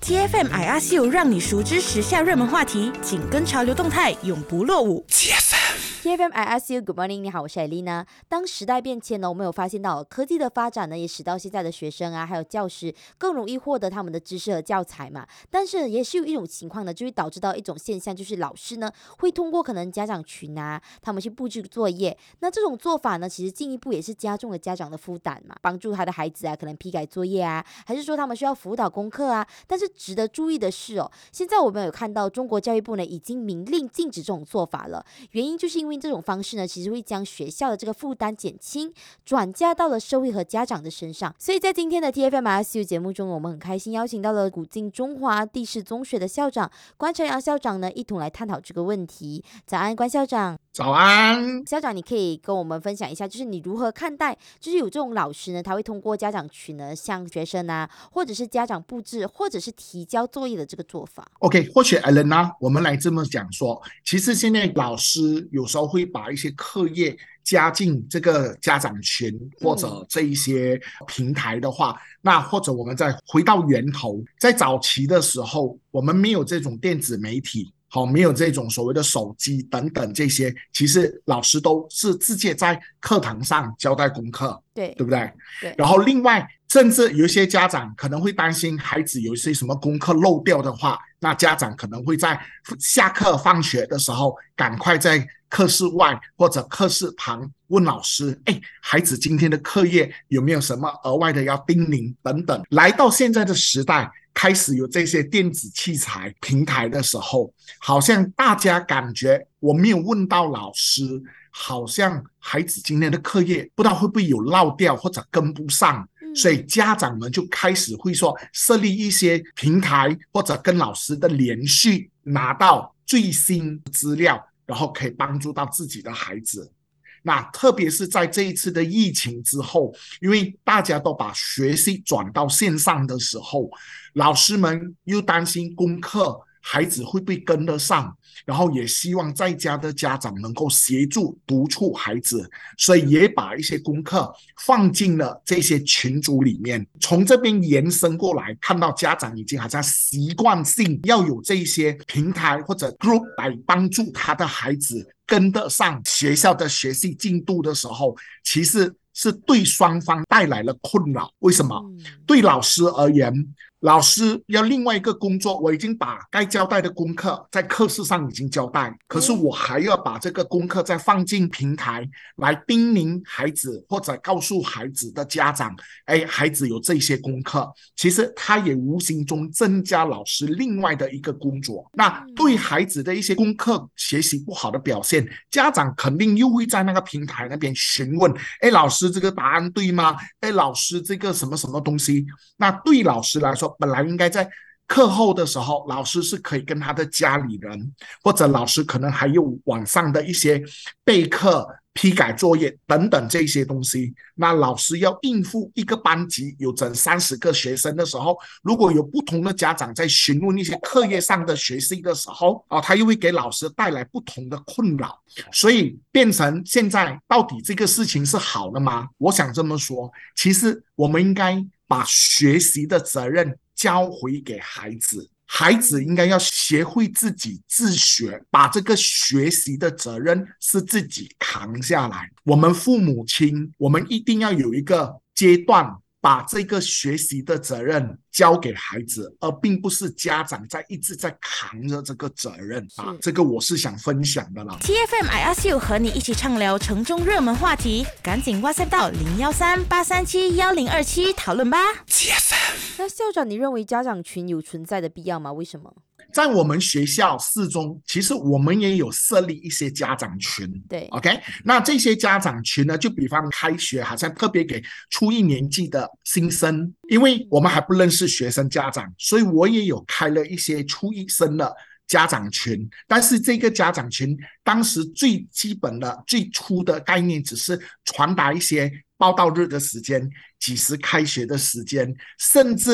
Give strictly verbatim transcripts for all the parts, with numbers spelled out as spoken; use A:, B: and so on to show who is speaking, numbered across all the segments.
A: T F M I R C U 让你熟知时下热门话题，紧跟潮流动态，永不落伍。T F
B: M。T F M I R C U，Good morning， 你好，我是艾丽娜。当时代变迁呢，我们有发现到科技的发展呢，也使到现在的学生啊，还有教师更容易获得他们的知识和教材嘛。但是也是有一种情况呢，就会导致到一种现象，就是老师呢会通过可能家长群啊，他们去布置作业。那这种做法呢，其实进一步也是加重了家长的负担嘛，帮助他的孩子啊，可能批改作业啊，还是说他们需要辅导功课啊。但是值得注意的是哦，现在我们有看到中国教育部呢已经明令禁止这种做法了，原因就是因为这种方式呢，其实会将学校的这个负担减轻，转嫁到了社会和家长的身上。所以在今天的 T F M I R C U 节目中，我们很开心邀请到了古晋中华第四中学的校长关晨阳校长呢，一同来探讨这个问题。早安，关校长。
C: 早安，
B: 校长，你可以跟我们分享一下，就是你如何看待，就是有这种老师呢，他会通过家长群呢，向学生啊，或者是家长布置，或者是提交作业的这个做法。
C: OK， 或许 Elena， 我们来这么讲说，其实现在老师有时候会把一些课业加进这个家长群或者这一些平台的话，嗯、那或者我们再回到源头，在早期的时候，我们没有这种电子媒体。好，没有这种所谓的手机等等这些，其实老师都是直接在课堂上交代功课，
B: 对
C: 对不对？
B: 对。
C: 然后另外，甚至有一些家长可能会担心孩子有一些什么功课漏掉的话，那家长可能会在下课放学的时候，赶快在课室外或者课室旁问老师，哎，孩子今天的课业有没有什么额外的要叮咛等等。来到现在的时代，开始有这些电子器材平台的时候，好像大家感觉我没有问到老师，好像孩子今天的课业不知道会不会有落掉或者跟不上，所以家长们就开始会说设立一些平台，或者跟老师的连续拿到最新资料，然后可以帮助到自己的孩子。那特别是在这一次的疫情之后，因为大家都把学习转到线上的时候，老师们又担心功课孩子会不会跟得上，然后也希望在家的家长能够协助督促孩子，所以也把一些功课放进了这些群组里面。从这边延伸过来，看到家长已经好像习惯性要有这些平台或者 group 来帮助他的孩子跟得上学校的学习进度的时候，其实是对双方带来了困扰。为什么？嗯、对老师而言，老师要另外一个工作，我已经把该交代的功课在课室上已经交代，可是我还要把这个功课再放进平台来叮咛孩子，或者告诉孩子的家长，哎，孩子有这些功课，其实他也无形中增加老师另外的一个工作。那对孩子的一些功课学习不好的表现，家长肯定又会在那个平台那边询问，哎，老师这个答案对吗？哎，老师这个什么什么东西。那对老师来说，本来应该在课后的时候，老师是可以跟他的家里人，或者老师可能还有晚上的一些备课、批改作业等等这些东西。那老师要应付一个班级有整三十个学生的时候，如果有不同的家长在询问一些课业上的学习的时候，哦，他又会给老师带来不同的困扰，所以变成现在到底这个事情是好的吗？我想这么说，其实我们应该把学习的责任交回给孩子，孩子应该要学会自己自学，把这个学习的责任是自己扛下来。我们父母亲，我们一定要有一个阶段把这个学习的责任交给孩子，而并不是家长在一直在扛着这个责任啊！这个我是想分享的啦。
A: T F M I R C U 和你一起畅聊城中热门话题，赶紧 WhatsApp 到零一三八三七一零二七讨论吧。T F M，
B: 那校长，你认为家长群有存在的必要吗？为什么？
C: 在我们学校四中，其实我们也有设立一些家长群，
B: 对
C: ，OK， 那这些家长群呢，就比方开学，好像特别给初一年级的新生，因为我们还不认识学生家长，所以我也有开了一些初一生的家长群。但是这个家长群当时最基本的、最初的概念，只是传达一些报到日的时间、几时开学的时间，甚至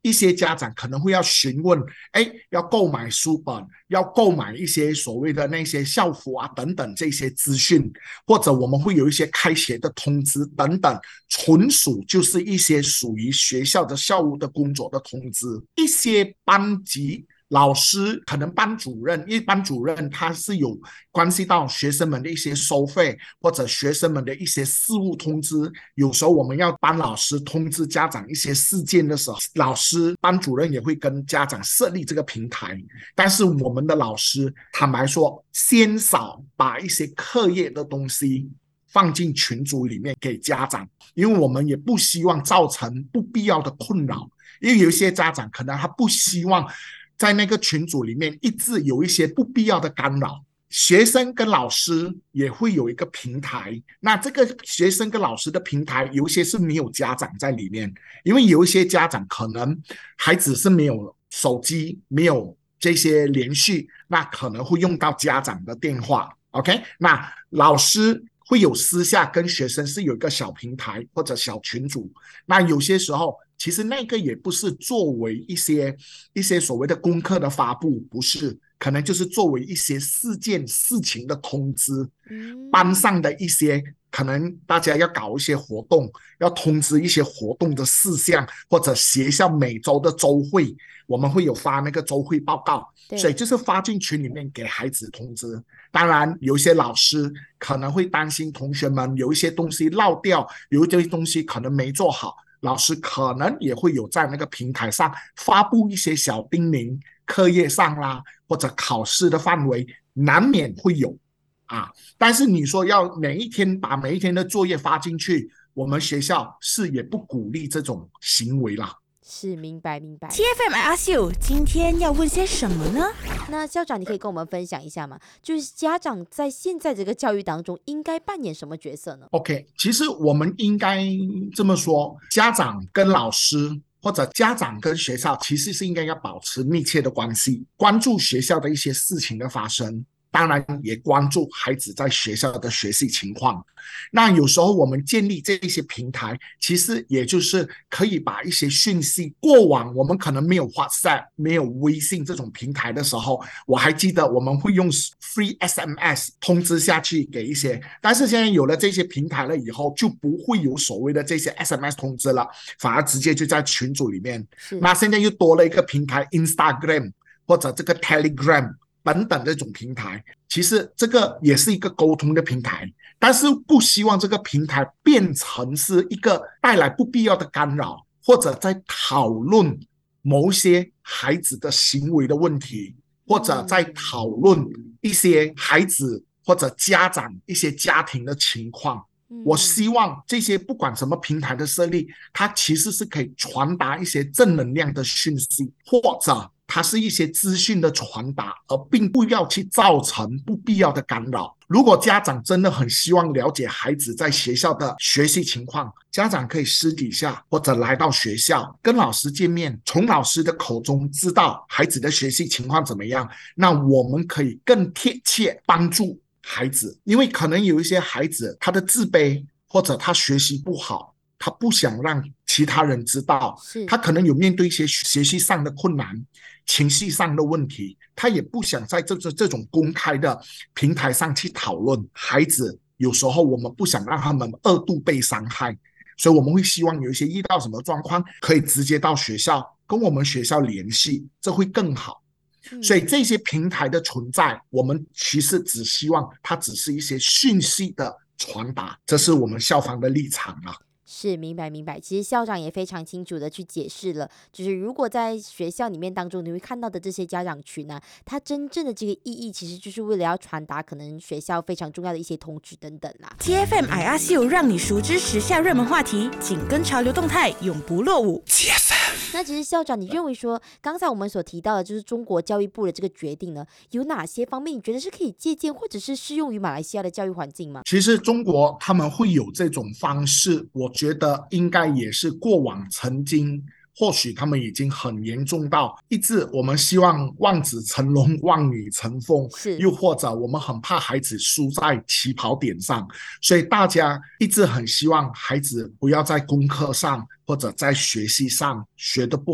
C: 一些家长可能会要询问，哎，要购买书本，要购买一些所谓的那些校服啊等等这些资讯，或者我们会有一些开学的通知等等，纯属就是一些属于学校的校务的工作的通知。一些班级老师可能班主任，因为班主任他是有关系到学生们的一些收费或者学生们的一些事务通知，有时候我们要班老师通知家长一些事件的时候，老师班主任也会跟家长设立这个平台。但是我们的老师坦白说，鲜少把一些课业的东西放进群组里面给家长，因为我们也不希望造成不必要的困扰，因为有一些家长可能他不希望在那个群组里面一直有一些不必要的干扰。学生跟老师也会有一个平台，那这个学生跟老师的平台有一些是没有家长在里面，因为有一些家长可能孩子是没有手机，没有这些连续，那可能会用到家长的电话 OK， 那老师会有私下跟学生是有一个小平台或者小群组，那有些时候其实那个也不是作为一些一些所谓的功课的发布，不是，可能就是作为一些事件事情的通知，班上的一些可能大家要搞一些活动，要通知一些活动的事项，或者学校每周的周会，我们会有发那个周会报告，所以就是发进群里面给孩子通知。当然有一些老师可能会担心同学们有一些东西落掉，有一些东西可能没做好，老师可能也会有在那个平台上发布一些小叮咛，课业上啦或者考试的范围难免会有啊。但是你说要每一天把每一天的作业发进去，我们学校是也不鼓励这种行为啦。
B: 是，明白明白。
A: T F M I ask you， 今天要问些什么呢？
B: 那校长你可以跟我们分享一下吗？就是家长在现在这个教育当中应该扮演什么角色呢？
C: OK， 其实我们应该这么说，家长跟老师或者家长跟学校其实是应该要保持密切的关系，关注学校的一些事情的发生，当然也关注孩子在学校的学习情况。那有时候我们建立这些平台，其实也就是可以把一些讯息，过往我们可能没有 WhatsApp 没有微信这种平台的时候，我还记得我们会用 free S M S 通知下去给一些，但是现在有了这些平台了以后，就不会有所谓的这些 S M S 通知了，反而直接就在群组里面。那现在又多了一个平台 Instagram 或者这个 Telegram等等这种平台，其实这个也是一个沟通的平台，但是不希望这个平台变成是一个带来不必要的干扰，或者在讨论某些孩子的行为的问题，或者在讨论一些孩子或者家长一些家庭的情况。我希望这些不管什么平台的设立，它其实是可以传达一些正能量的讯息，或者它是一些资讯的传达，而并不要去造成不必要的干扰。如果家长真的很希望了解孩子在学校的学习情况，家长可以私底下或者来到学校跟老师见面，从老师的口中知道孩子的学习情况怎么样，那我们可以更贴切帮助孩子。因为可能有一些孩子他的自卑，或者他学习不好，他不想让其他人知道，他可能有面对一些学习上的困难，情绪上的问题，他也不想在这这种公开的平台上去讨论。孩子有时候我们不想让他们二度被伤害，所以我们会希望有一些遇到什么状况可以直接到学校跟我们学校联系，这会更好。所以这些平台的存在，我们其实只希望它只是一些讯息的传达，这是我们校方的立场啊。
B: 是，明白明白。其实校长也非常清楚的去解释了，就是如果在学校里面当中你会看到的这些家长群呢、啊，它真正的这个意义其实就是为了要传达可能学校非常重要的一些通知等等啦。
A: T F M I ask you， 让你熟知时下热门话题，紧跟潮流动态，永不落伍。 T F M。
B: 那其实校长你认为说刚才我们所提到的就是中国教育部的这个决定呢，有哪些方面你觉得是可以借鉴或者是适用于马来西亚的教育环境吗？
C: 其实中国他们会有这种方式，我觉得应该也是过往曾经或许他们已经很严重到一直我们希望望子成龙望女成凤，又或者我们很怕孩子输在起跑点上，所以大家一直很希望孩子不要在功课上或者在学习上学得不好，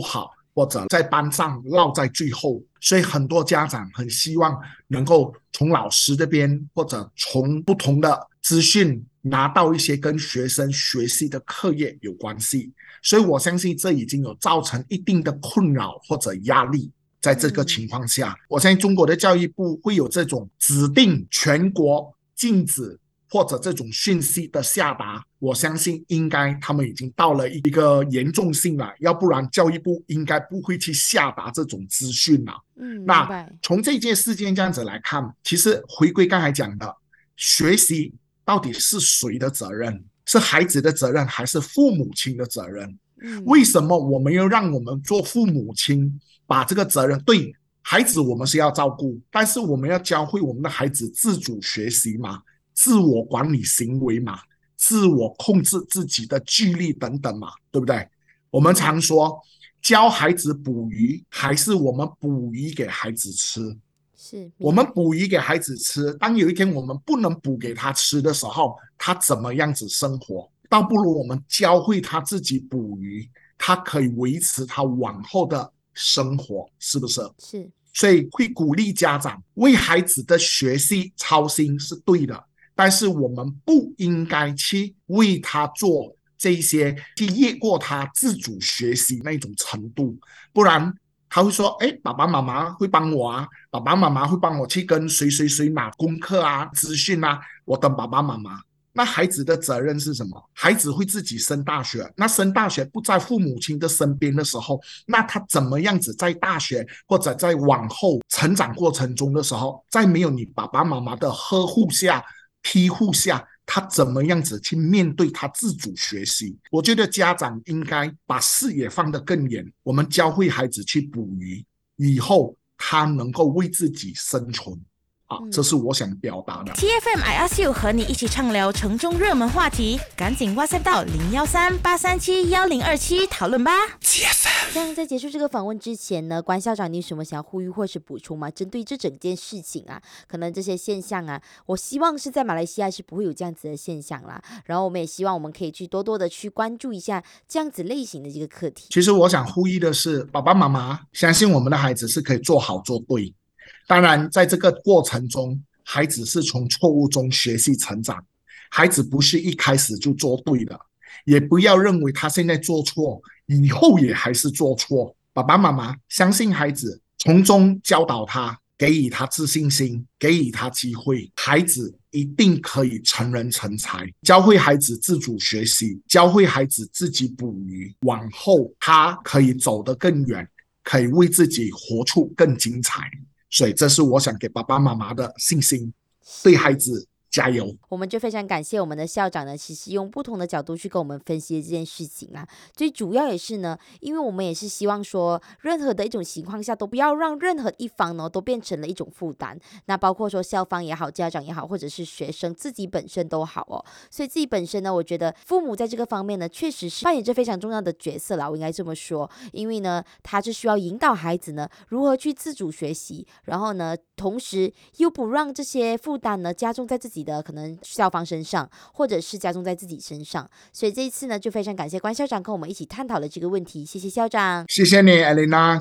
C: 或者在班上落在最后，所以很多家长很希望能够从老师这边或者从不同的资讯拿到一些跟学生学习的课业有关系，所以我相信这已经有造成一定的困扰或者压力。在这个情况下，我相信中国的教育部会有这种指定全国禁止或者这种讯息的下达，我相信应该他们已经到了一个严重性了，要不然教育部应该不会去下达这种资讯了。
B: 嗯，
C: 那从这件事件这样子来看，其实回归刚才讲的，学习到底是谁的责任？是孩子的责任还是父母亲的责任？嗯，为什么我们要让我们做父母亲把这个责任，对孩子我们是要照顾，但是我们要教会我们的孩子自主学习嘛，自我管理行为嘛，自我控制自己的距离等等嘛，对不对？我们常说教孩子捕鱼，还是我们捕鱼给孩子吃？是我们捕鱼给孩子吃，当有一天我们不能捕给他吃的时候，他怎么样子生活？倒不如我们教会他自己捕鱼，他可以维持他往后的生活，是不是？是。所以会鼓励家长为孩子的学习操心是对的，但是我们不应该去为他做这些，去越过他自主学习那种程度，不然他会说，哎，爸爸妈妈会帮我啊，爸爸妈妈会帮我去跟谁谁谁拿功课啊、资讯啊，我等爸爸妈妈。那孩子的责任是什么？孩子会自己升大学，那升大学不在父母亲的身边的时候，那他怎么样子在大学或者在往后成长过程中的时候，在没有你爸爸妈妈的呵护下、庇护下，他怎么样子去面对他自主学习？我觉得家长应该把视野放得更远，我们教会孩子去捕鱼，以后他能够为自己生存。啊，这是我想表达的。
A: T F M I Ask You 和你一起畅聊城中热门话题，赶紧 WhatsApp 到零幺三八三七幺零二七讨论吧。T F M。
B: 像在结束这个访问之前呢，关校长，你有什么想要呼吁或是补充吗？针对这整件事情啊，可能这些现象啊，我希望是在马来西亚是不会有这样子的现象啦。然后我们也希望我们可以去多多的去关注一下这样子类型的这个课题。
C: 其实我想呼吁的是，爸爸妈妈相信我们的孩子是可以做好做对。当然在这个过程中，孩子是从错误中学习成长，孩子不是一开始就做对的，也不要认为他现在做错以后也还是做错。爸爸妈妈相信孩子，从中教导他，给予他自信心，给予他机会，孩子一定可以成人成才。教会孩子自主学习，教会孩子自己捕鱼，往后他可以走得更远，可以为自己活出更精彩。所以这是我想给爸爸妈妈的信心，对孩子加油。
B: 我们就非常感谢我们的校长呢，其实用不同的角度去跟我们分析这件事情啊。最主要也是呢，因为我们也是希望说，任何的一种情况下都不要让任何一方呢都变成了一种负担。那包括说校方也好，家长也好，或者是学生自己本身都好哦。所以自己本身呢，我觉得父母在这个方面呢，确实是扮演着非常重要的角色啦，我应该这么说。因为呢，他是需要引导孩子呢如何去自主学习，然后呢，同时又不让这些负担呢加重在自己的可能校方身上，或者是加重在自己身上。所以这一次呢，就非常感谢关校长跟我们一起探讨了这个问题，谢谢校长。
C: 谢谢你 Elena。